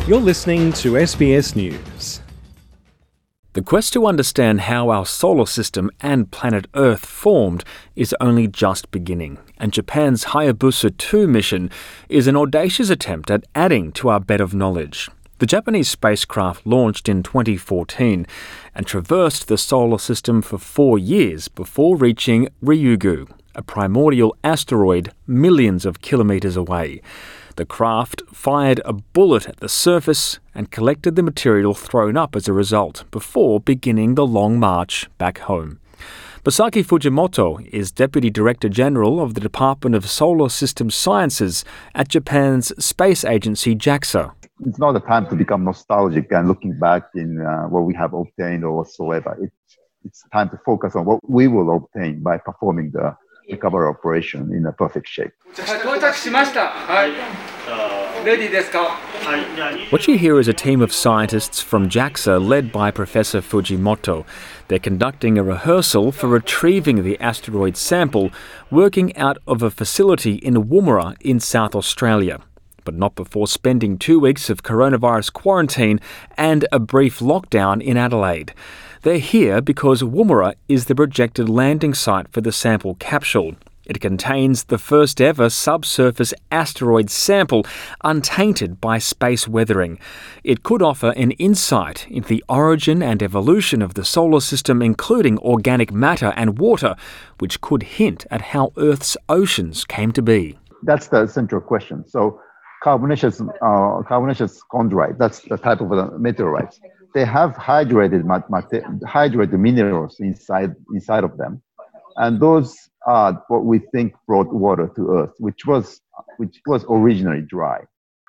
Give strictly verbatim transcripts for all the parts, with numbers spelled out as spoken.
You're listening to S B S News. The quest to understand how our solar system and planet Earth formed is only just beginning, and Japan's Hayabusa two mission is an audacious attempt at adding to our bed of knowledge. The Japanese spacecraft launched in twenty fourteen and traversed the solar system for four years before reaching Ryugu, a primordial asteroid millions of kilometres away. The craft fired a bullet at the surface and collected the material thrown up as a result before beginning the long march back home. Masaki Fujimoto is Deputy Director General of the Department of Solar System Sciences at Japan's space agency JAXA. It's not a time to become nostalgic and looking back in uh, what we have obtained or whatsoever. It, it's time to focus on what we will obtain by performing the recovery operation in a perfect shape. What you hear is a team of scientists from JAXA led by Professor Fujimoto. They're conducting a rehearsal for retrieving the asteroid sample, working out of a facility in Woomera in South Australia. But not before spending two weeks of coronavirus quarantine and a brief lockdown in Adelaide. They're here because Woomera is the projected landing site for the sample capsule. It contains the first ever subsurface asteroid sample untainted by space weathering. It could offer an insight into the origin and evolution of the solar system, including organic matter and water, which could hint at how Earth's oceans came to be. That's the central question. So carbonaceous, uh, carbonaceous chondrite, that's the type of uh, meteorites. They have hydrated, mat- mat- hydrated minerals inside inside of them. And those are what we think brought water to Earth, which was which was originally dry.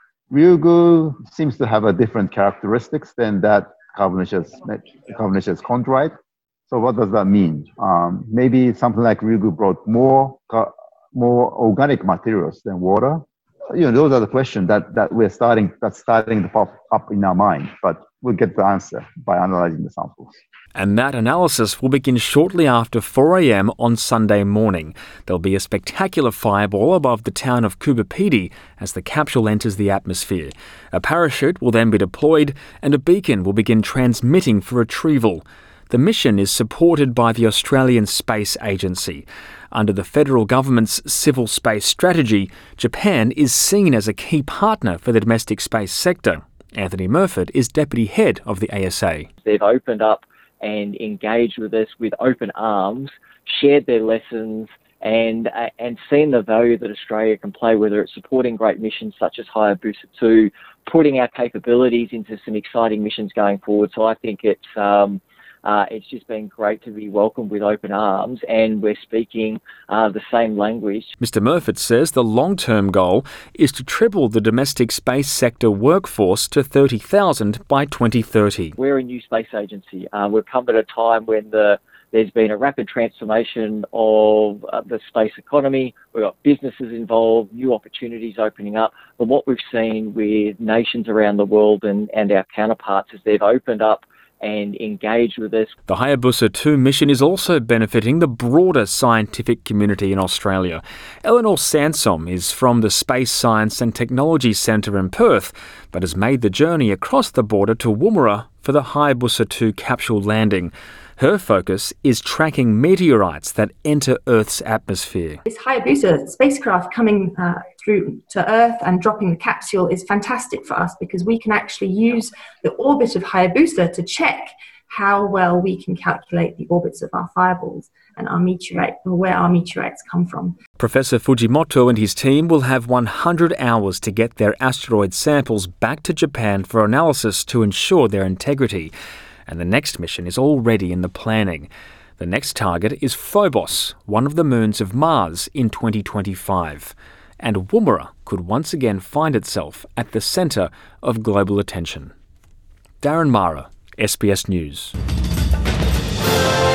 Ryugu seems to have a different characteristics than that carbonaceous carbonaceous chondrite. So what does that mean? Um, maybe something like Ryugu brought more more organic materials than water. You know, those are the questions that, that we're starting that's starting to pop up in our mind, but we'll get the answer by analysing the samples. And that analysis will begin shortly after four a.m. on Sunday morning. There'll be a spectacular fireball above the town of Kubapidi as the capsule enters the atmosphere. A parachute will then be deployed and a beacon will begin transmitting for retrieval. The mission is supported by the Australian Space Agency. Under the federal government's civil space strategy, Japan is seen as a key partner for the domestic space sector. Anthony Murfitt is deputy head of the A S A. They've opened up and engaged with us with open arms, shared their lessons, and uh, and seen the value that Australia can play, whether it's supporting great missions such as Hayabusa two, putting our capabilities into some exciting missions going forward. So I think it's um, uh, it's just been great to be welcomed with open arms, and we're speaking uh, the same language. Mister Murfitt says the long-term goal is to triple the domestic space sector workforce to thirty thousand by twenty thirty. We're a new space agency. Uh, we've come at a time when the there's been a rapid transformation of uh, the space economy. We've got businesses involved, new opportunities opening up. But what we've seen with nations around the world and, and our counterparts is they've opened up and engaged with us. The Hayabusa two mission is also benefiting the broader scientific community in Australia. Eleanor Sansom is from the Space Science and Technology Centre in Perth, but has made the journey across the border to Woomera for the Hayabusa two capsule landing. Her focus is tracking meteorites that enter Earth's atmosphere. This Hayabusa spacecraft coming uh, through to Earth and dropping the capsule is fantastic for us because we can actually use the orbit of Hayabusa to check how well we can calculate the orbits of our fireballs and our meteorite, or where our meteorites come from. Professor Fujimoto and his team will have one hundred hours to get their asteroid samples back to Japan for analysis to ensure their integrity. And the next mission is already in the planning. The next target is Phobos, one of the moons of Mars, in twenty twenty-five. And Woomera could once again find itself at the centre of global attention. Darren Mara, S B S News.